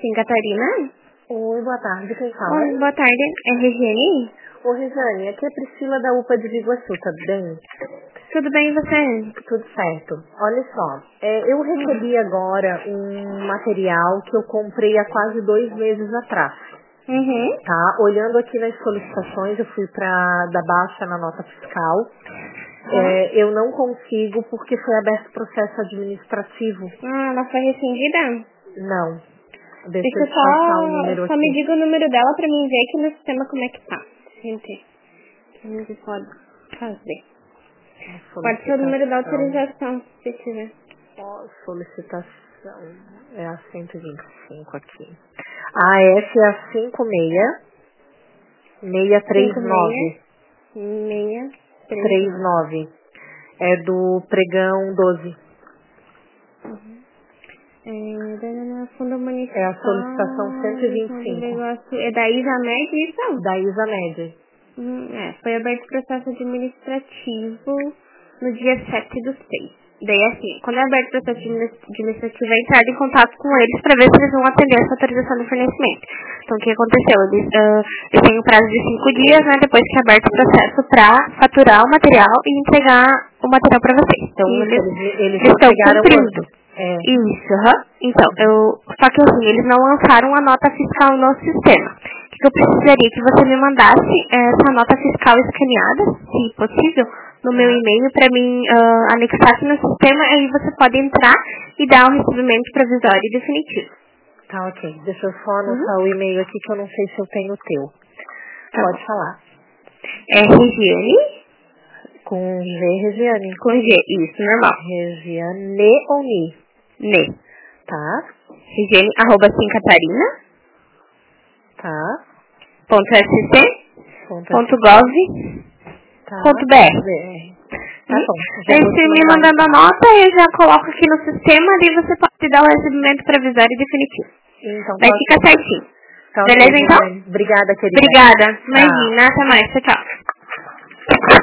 Sim, Catarina? Oi, boa tarde, quem fala? Oi, boa tarde, é Regiane? Oi, Regiane, aqui é a Priscila da UPA de Iguaçu, tá bem? Tudo bem e você? Tudo certo. Olha só, eu recebi agora um material que eu comprei há quase 2 meses atrás. Tá? Olhando aqui nas solicitações, eu fui para dar baixa na nota fiscal. Eu não consigo porque foi aberto processo administrativo. Ah, ela foi rescindida? Não. Deixa Deixa eu eu te passar o número só me aqui. diga o número dela pra mim ver aqui no sistema como é que tá. Gente, que a gente pode fazer. Pode ser o número da autorização, se tiver. Solicitação é a 125 aqui. A F é a 56639. 5639. É do pregão 12. Fundo municipal. É a solicitação 125. É da Isamed, isso? Da Isamed. Foi aberto o processo administrativo no dia 7/6. Daí, assim, quando é aberto o processo administrativo, é entrar em contato com eles para ver se eles vão atender essa autorização do fornecimento. Então, o que aconteceu? Eles têm um prazo de 5 dias, né, depois que é aberto o processo para faturar o material e entregar o material para vocês. Então, eles estão cumprindo. Isso, Então, só que assim, eles não lançaram a nota fiscal no sistema. O que eu precisaria que você me mandasse essa nota fiscal escaneada, se possível, no meu e-mail para mim anexar aqui no sistema, aí você pode entrar e dar um recebimento provisório e definitivo. Tá, ok. Deixa eu só anotar o e-mail aqui que eu não sei se eu tenho o teu. Tá Pode bom. falar. É Regiane? Com G, Regiane. Com G, isso, normal. Regiane ou Ni? Ne. Tá. Regiane, @simcatarina. Tá. .sc.gov.br. Tá. Tá bom. Já Aí vou te você me mandar, mandando a então. nota, eu já coloco aqui no sistema e você pode dar o recebimento provisório e definitivo. Então, Vai ficar certinho. Tá, Beleza, ok, então? Regiane. Obrigada, querida. Obrigada. Tchau. Imagina, até mais. Tchau, tchau.